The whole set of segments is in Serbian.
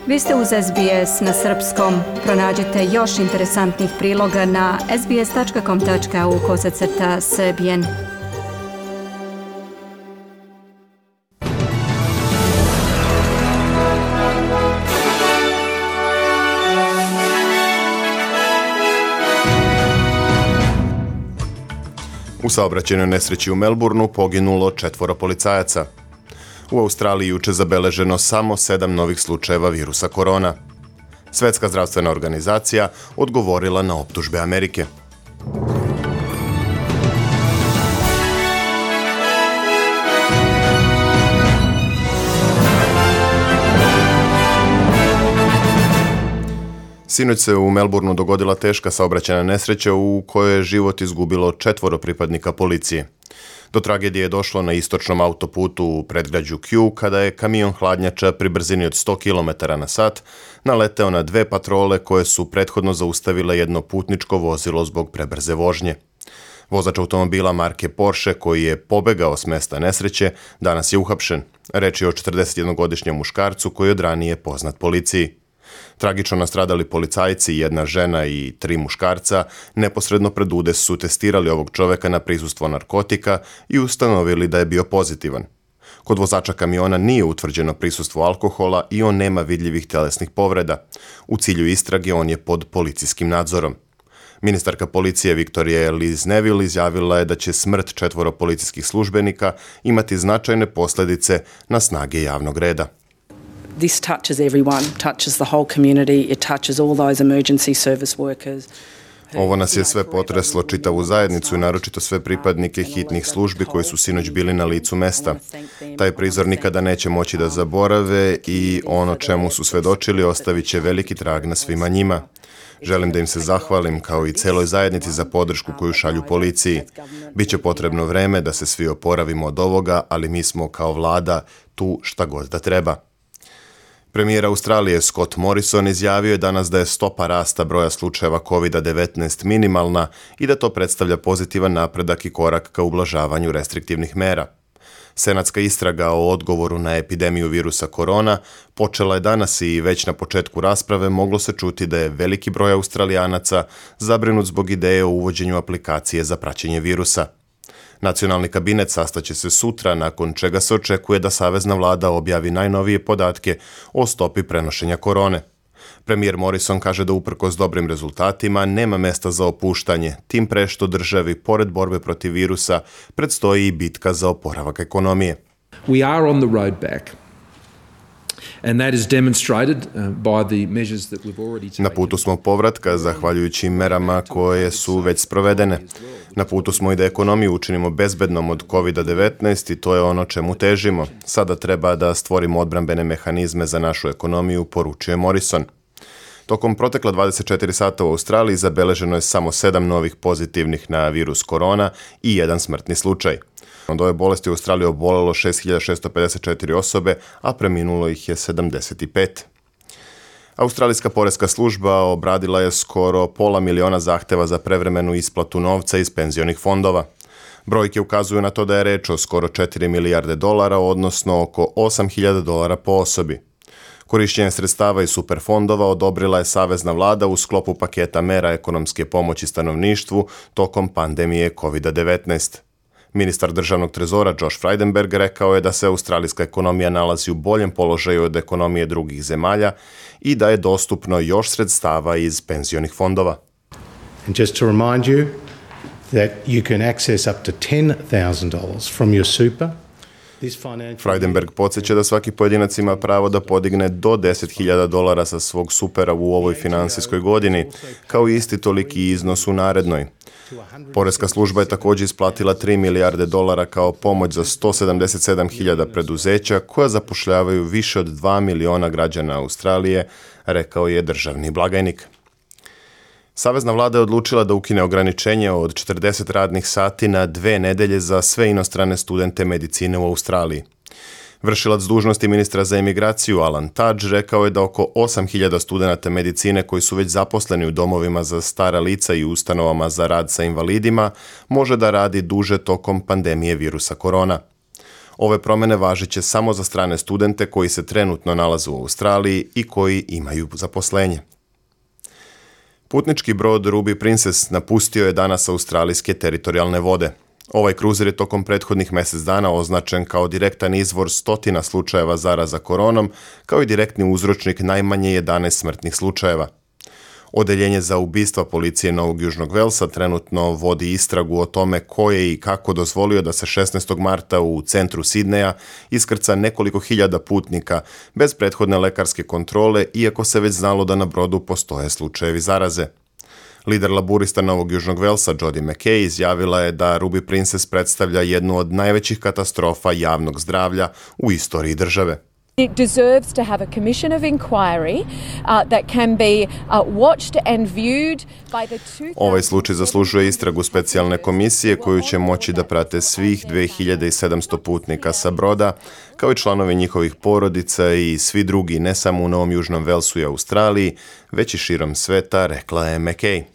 Vi ste uz SBS na srpskom. Pronađite još interesantnih priloga na sbs.com.au/srbijen. U saobraćajnoj nesreći u Melbourneu poginulo 4 policajaca. U Australiji juče zabeleženo samo 7 novih slučajeva virusa korona. Svetska zdravstvena organizacija odgovorila na optužbe Amerike. Sinoć se u Melbourneu dogodila teška saobraćajna nesreća u kojoj je život izgubilo 4 pripadnika policije. Do tragedije je došlo na istočnom autoputu u predgrađu Kew kada je kamion hladnjača pri brzini od 100 km/h naleteo na 2 patrole koje su prethodno zaustavile jedno putničko vozilo zbog prebrze vožnje. Vozač automobila marke Porsche koji je pobegao s mesta nesreće danas je uhapšen. Reč je o 41-godišnjem muškarcu koji je od ranije poznat policiji. Tragično nastradali policajci, 1 žena i 3 muškarca, neposredno pred udes su testirali ovog čoveka na prisustvo narkotika i ustanovili da je bio pozitivan. Kod vozača kamiona nije utvrđeno prisustvo alkohola i on nema vidljivih telesnih povreda. U cilju istrage on je pod policijskim nadzorom. Ministarka policije Victoria Liz Neville izjavila je da će smrt 4 policijskih službenika imati značajne posljedice na snage javnog reda. This touches everyone, touches the whole community, it touches all those emergency service workers. Ovo nas je sve potreslo, čitavu zajednicu i naročito sve pripadnike hitnih službi koji su sinoć bili na licu mesta. Taj prizor nikada neće moći da zaborave i ono čemu su svedočili ostavit će veliki trag na svima njima. Želim da im se zahvalim kao i celoj zajednici za podršku koju šalju policiji. Biće potrebno vreme da se svi oporavimo od ovoga, ali mi smo kao vlada tu šta god da treba. Premijer Australije Scott Morrison izjavio je danas da je stopa rasta broja slučajeva COVID-19 minimalna i da to predstavlja pozitivan napredak i korak ka ublažavanju restriktivnih mera. Senatska istraga o odgovoru na epidemiju virusa korona počela je danas i već na početku rasprave moglo se čuti da je veliki broj Australijanaca zabrinut zbog ideje o uvođenju aplikacije za praćenje virusa. Nacionalni kabinet sastaće se sutra, nakon čega se očekuje da savezna vlada objavi najnovije podatke o stopi prenošenja korone. Premijer Morrison kaže da uprkos dobrim rezultatima nema mesta za opuštanje, tim pre što državi, pored borbe protiv virusa, predstoji i bitka za oporavak ekonomije. We are on the road back. And that is demonstrated by the measures that we've already taken. Na putu smo povratka zahvaljujući merama koje su već sprovedene. Na putu smo i da ekonomiju učinimo bezbednom od COVID-19 i to je ono čemu težimo. Sada treba da stvorimo odbrambene mehanizme za našu ekonomiju, poručuje Morrison. Tokom protekla 24 sata u Australiji zabeleženo je samo 7 novih pozitivnih na virus korona i 1 smrtni slučaj. Od ove bolesti u Australiji obolelo 6.654 osobe, a preminulo ih je 75. Australijska poreska služba obradila je skoro 500.000 zahteva za prevremenu isplatu novca iz penzionih fondova. Brojke ukazuju na to da je reč o skoro 4 milijarde dolara, odnosno oko $8.000 po osobi. Korišćenje sredstava iz superfondova odobrila je savezna vlada u sklopu paketa mera ekonomske pomoći stanovništvu tokom pandemije COVID-19. Ministar državnog trezora Josh Frydenberg rekao je da se australijska ekonomija nalazi u boljem položaju od ekonomije drugih zemalja i da je dostupno još sredstava iz penzionih fondova. And just to remind you that you can access up to $10,000 from your super. Frydenberg podsjeća da svaki pojedinac ima pravo da podigne do $10.000 sa svog supera u ovoj finansijskoj godini, kao i isti toliki iznos u narednoj. Poreska služba je također isplatila $3 milijarde kao pomoć za 177.000 preduzeća koja zapošljavaju više od 2 miliona građana Australije, rekao je državni blagajnik. Savezna vlada je odlučila da ukine ograničenje od 40 radnih sati na 2 nedelje za sve inostrane studente medicine u Australiji. Vršilac dužnosti ministra za imigraciju Alan Tudge rekao je da oko 8.000 studenata medicine koji su već zaposleni u domovima za stara lica i ustanovama za rad sa invalidima može da radi duže tokom pandemije virusa korona. Ove promjene važiće samo za strane studente koji se trenutno nalaze u Australiji i koji imaju zaposlenje. Putnički brod Ruby Princess napustio je danas australijske teritorijalne vode. Ovaj kruzer je tokom prethodnih mjesec dana označen kao direktan izvor stotina slučajeva zaraza koronom, kao i direktni uzročnik najmanje 11 smrtnih slučajeva. Odeljenje za ubistva policije Novog Južnog Velsa trenutno vodi istragu o tome ko je i kako dozvolio da se 16. marta u centru Sidneja iskrca nekoliko hiljada putnika bez prethodne lekarske kontrole, iako se već znalo da na brodu postoje slučajevi zaraze. Lider laburista Novog Južnog Velsa Jodi McKay izjavila je da Ruby Princess predstavlja jednu od najvećih katastrofa javnog zdravlja u istoriji države. It deserves to have a commission of inquiry that can be watched and viewed by the 2000... Ovaj slučaj zaslužuje istragu specijalne komisije koju će moći da prate svih 2700 putnika sa broda, kao i članovi njihovih porodica i svi drugi, ne samo u Novom Južnom Velsu i Australiji, već i širom sveta, rekla je McKay.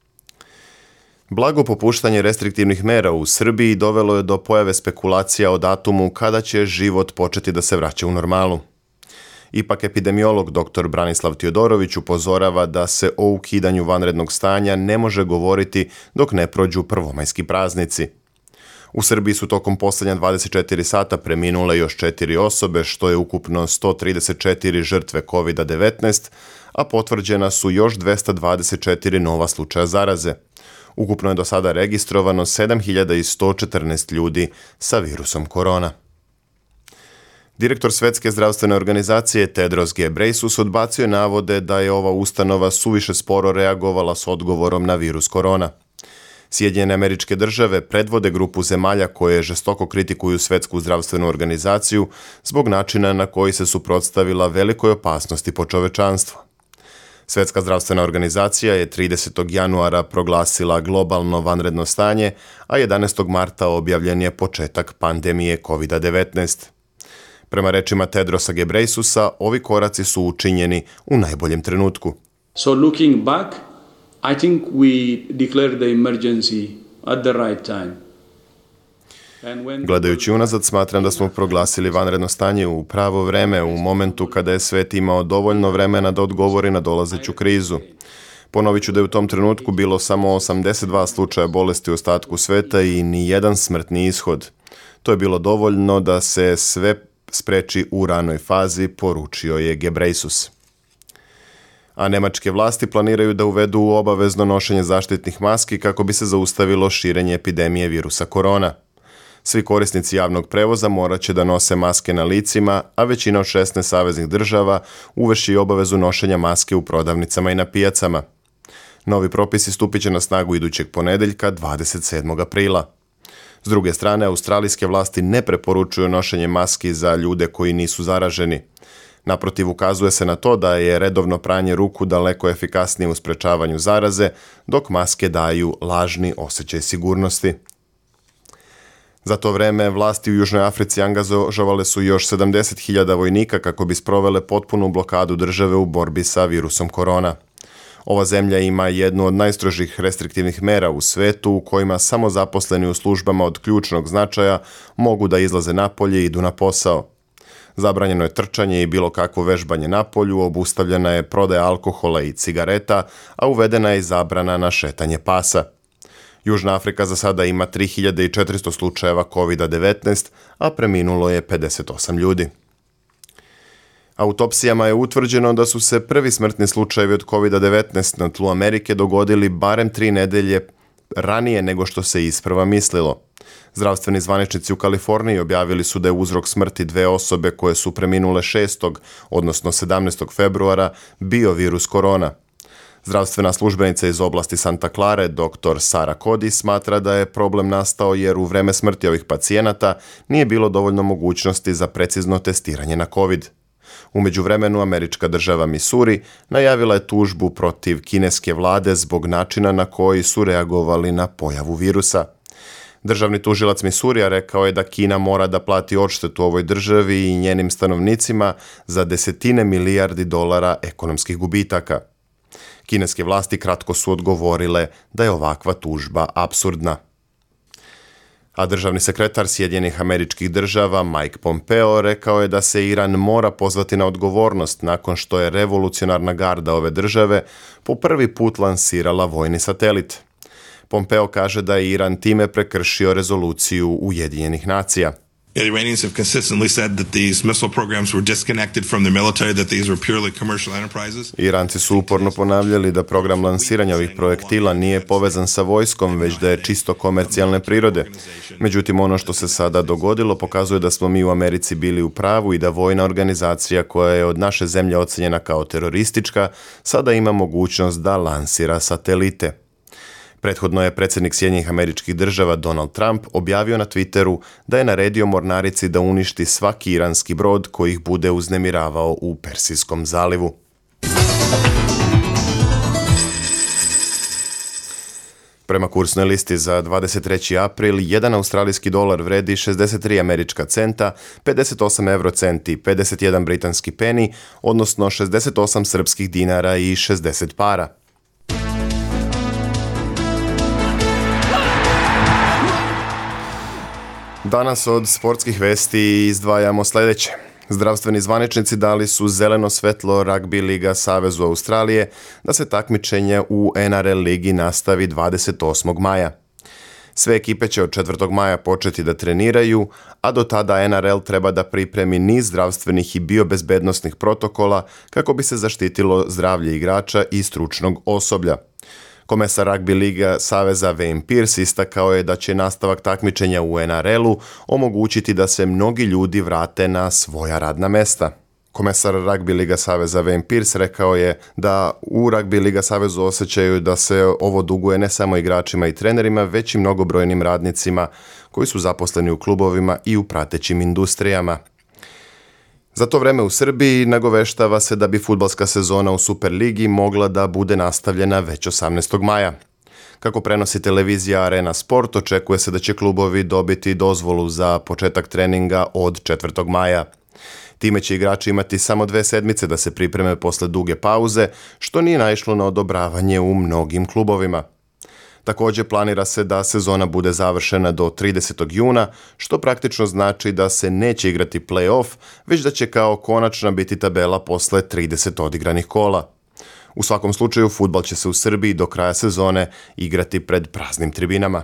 Blago popuštanje restriktivnih mera u Srbiji dovelo je do pojave spekulacija o datumu kada će život početi da se vraća u normalu. Ipak epidemiolog dr. Branislav Tijodorović upozorava da se o ukidanju vanrednog stanja ne može govoriti dok ne prođu prvomajski praznici. U Srbiji su tokom posljednja 24 sata preminule još 4 osobe, što je ukupno 134 žrtve COVID-19, a potvrđena su još 224 nova slučaja zaraze. Ukupno je do sada registrovano 7114 ljudi sa virusom korona. Direktor Svjetske zdravstvene organizacije Tedros Ghebreyesus odbacio navode da je ova ustanova suviše sporo reagovala s odgovorom na virus korona. Sjedinjene Američke Države predvode grupu zemalja koje žestoko kritikuju Svjetsku zdravstvenu organizaciju zbog načina na koji se suprotstavila velikoj opasnosti po čovečanstvo. Svjetska zdravstvena organizacija je 30. januara proglasila globalno vanredno stanje, a 11. marta objavljen je početak pandemije COVID-19. Prema rečima Tedrosa Ghebreyesusa, ovi koraci su učinjeni u najboljem trenutku. So looking back, I think we declared the emergency at the right time. Gledajući unazad, smatram da smo proglasili vanredno stanje u pravo vreme, u momentu kada je svet imao dovoljno vremena da odgovori na dolazeću krizu. Ponovit ću da je u tom trenutku bilo samo 82 slučaja bolesti u ostatku sveta i ni jedan smrtni ishod. To je bilo dovoljno da se sve spreči u ranoj fazi, poručio je Ghebreyesus. A nemačke vlasti planiraju da uvedu obavezno nošenje zaštitnih maski kako bi se zaustavilo širenje epidemije virusa korona. Svi korisnici javnog prevoza morat će da nose maske na licima, a većina od 16 saveznih država uvešće i obavezu nošenja maske u prodavnicama i na pijacama. Novi propisi stupit će na snagu idućeg ponedeljka, 27. aprila. S druge strane, australijske vlasti ne preporučuju nošenje maski za ljude koji nisu zaraženi. Naprotiv, ukazuje se na to da je redovno pranje ruku daleko efikasnije u sprečavanju zaraze, dok maske daju lažni osjećaj sigurnosti. Za to vreme vlasti u Južnoj Africi angažovale su još 70.000 vojnika kako bi sprovele potpunu blokadu države u borbi sa virusom korona. Ova zemlja ima jednu od najstrožih restriktivnih mera u svetu u kojima samo zaposleni u službama od ključnog značaja mogu da izlaze napolje i idu na posao. Zabranjeno je trčanje i bilo kakvo vežbanje na polju, obustavljena je prodaja alkohola i cigareta, a uvedena je i zabrana na šetanje pasa. Južna Afrika za sada ima 3400 slučajeva COVID-19, a preminulo je 58 ljudi. Autopsijama je utvrđeno da su se prvi smrtni slučajevi od COVID-19 na tlu Amerike dogodili barem 3 nedelje ranije nego što se isprva mislilo. Zdravstveni zvaničnici u Kaliforniji objavili su da je uzrok smrti 2 osobe koje su preminule 6. odnosno 17. februara bio virus korona. Zdravstvena službenica iz oblasti Santa Clare, dr. Sara Cody, smatra da je problem nastao jer u vreme smrti ovih pacijenata nije bilo dovoljno mogućnosti za precizno testiranje na COVID. U međuvremenu, američka država Missouri najavila je tužbu protiv kineske vlade zbog načina na koji su reagovali na pojavu virusa. Državni tužilac Missourija rekao je da Kina mora da plati odštetu ovoj državi i njenim stanovnicima za desetine milijardi dolara ekonomskih gubitaka. Kineske vlasti kratko su odgovorile da je ovakva tužba apsurdna. A državni sekretar Sjedinjenih Američkih Država Mike Pompeo rekao je da se Iran mora pozvati na odgovornost nakon što je revolucionarna garda ove države po prvi put lansirala vojni satelit. Pompeo kaže da je Iran time prekršio rezoluciju Ujedinjenih nacija. The Iranians have consistently said that these missile programs were disconnected from the military, that these were purely commercial enterprises. Iranci su uporno ponavljali da program lansiranja ovih projektila nije povezan sa vojskom, već da je čisto komercijalne prirode. Međutim, ono što se sada dogodilo pokazuje da smo mi u Americi bili u pravu i da vojna organizacija koja je od naše zemlje ocenjena kao teroristička sada ima mogućnost da lansira satelite. Prethodno je predsjednik Sjedinjenih Američkih Država Donald Trump objavio na Twitteru da je naredio mornarici da uništi svaki iranski brod koji ih bude uznemiravao u Persijskom zalivu. Prema kursnoj listi za 23. april, jedan australijski dolar vredi 63 američka centa, 58 eurocenti, 51 britanski peni, odnosno 68 srpskih dinara i 60 para. Danas od sportskih vesti izdvajamo sljedeće. Zdravstveni zvaničnici dali su zeleno svetlo Rugby Liga Savezu Australije da se takmičenje u NRL ligi nastavi 28. maja. Sve ekipe će od 4. maja početi da treniraju, a do tada NRL treba da pripremi niz zdravstvenih i biobezbednosnih protokola kako bi se zaštitilo zdravlje igrača i stručnog osoblja. Komesar Rugby Liga Saveza Wayne Pearce istakao je da će nastavak takmičenja u NRL-u omogućiti da se mnogi ljudi vrate na svoja radna mesta. Komesar Rugby Liga Saveza Wayne Pearce rekao je da u Rugby Liga Savezu osjećaju da se ovo duguje ne samo igračima i trenerima, već i mnogobrojnim radnicima koji su zaposleni u klubovima i u pratećim industrijama. Za to vreme u Srbiji nagoveštava se da bi fudbalska sezona u Superligi mogla da bude nastavljena već 18. maja. Kako prenosi televizija Arena Sport, očekuje se da će klubovi dobiti dozvolu za početak treninga od 4. maja. Time će igrači imati samo 2 sedmice da se pripreme posle duge pauze, što nije naišlo na odobravanje u mnogim klubovima. Također planira se da sezona bude završena do 30. juna, što praktično znači da se neće igrati play-off, već da će kao konačna biti tabela posle 30 odigranih kola. U svakom slučaju, fudbal će se u Srbiji do kraja sezone igrati pred praznim tribinama.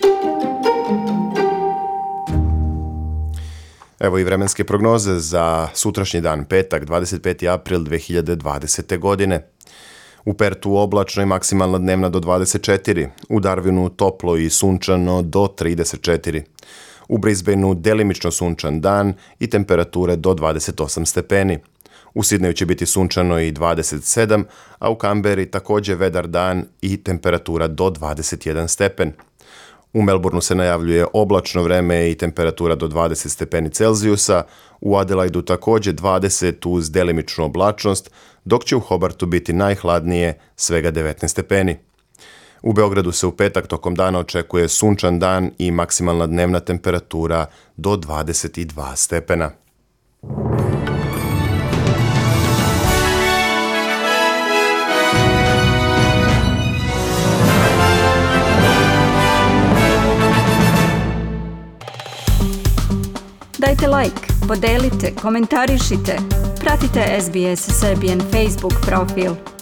Evo i vremenske prognoze za sutrašnji dan, petak, 25. april 2020. godine. U Pertu oblačno i maksimalna dnevna do 24, u Darwinu toplo i sunčano do 34. U Brisbaneu delimično sunčan dan i temperature do 28 stepeni. U Sidneju će biti sunčano i 27, a u Kamberi također vedar dan i temperatura do 21 stepen. U Melbourneu se najavljuje oblačno vreme i temperatura do 20 stepeni Celzijusa, u Adelaidu također 20 uz delimičnu oblačnost, dok će u Hobartu biti najhladnije, svega 19 stepeni. U Beogradu se u petak tokom dana očekuje sunčan dan i maksimalna dnevna temperatura do 22 stepena. Dajte like, podelite, komentarišite, pratite SBS Serbian Facebook profil.